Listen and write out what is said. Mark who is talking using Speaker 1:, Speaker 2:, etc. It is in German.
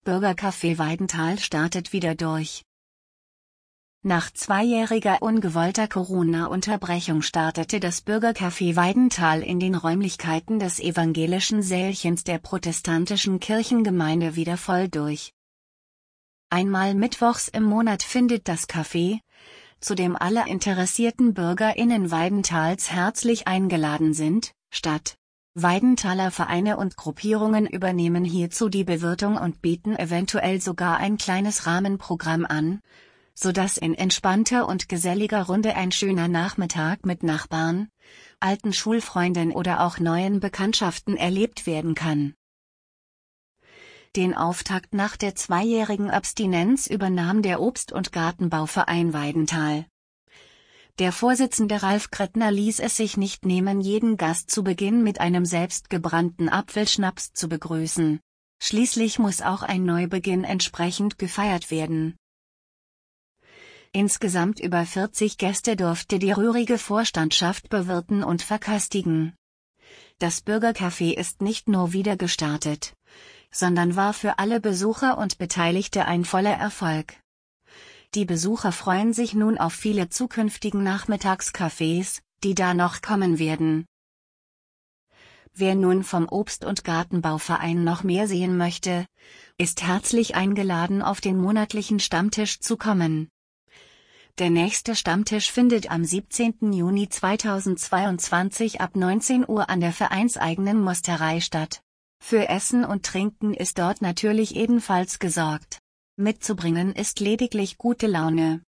Speaker 1: Bürgercafé Weidenthal startet wieder durch. Nach 2-jähriger ungewollter Corona-Unterbrechung startete das Bürgercafé Weidenthal in den Räumlichkeiten des evangelischen Sälchens der protestantischen Kirchengemeinde wieder voll durch. Einmal mittwochs im Monat findet das Café, zu dem alle interessierten BürgerInnen Weidenthals herzlich eingeladen sind, statt. Weidenthaler Vereine und Gruppierungen übernehmen hierzu die Bewirtung und bieten eventuell sogar ein kleines Rahmenprogramm an, sodass in entspannter und geselliger Runde ein schöner Nachmittag mit Nachbarn, alten Schulfreunden oder auch neuen Bekanntschaften erlebt werden kann. Den Auftakt nach der 2-jährigen Abstinenz übernahm der Obst- und Gartenbauverein Weidenthal. Der Vorsitzende Ralf Krettner ließ es sich nicht nehmen, jeden Gast zu Beginn mit einem selbstgebrannten Apfelschnaps zu begrüßen. Schließlich muss auch ein Neubeginn entsprechend gefeiert werden. Insgesamt über 40 Gäste durfte die rührige Vorstandschaft bewirten und verköstigen. Das Bürgercafé ist nicht nur wieder gestartet, sondern war für alle Besucher und Beteiligte ein voller Erfolg. Die Besucher freuen sich nun auf viele zukünftigen Nachmittagscafés, die da noch kommen werden. Wer nun vom Obst- und Gartenbauverein noch mehr sehen möchte, ist herzlich eingeladen, auf den monatlichen Stammtisch zu kommen. Der nächste Stammtisch findet am 17. Juni 2022 ab 19 Uhr an der vereinseigenen Mosterei statt. Für Essen und Trinken ist dort natürlich ebenfalls gesorgt. Mitzubringen ist lediglich gute Laune.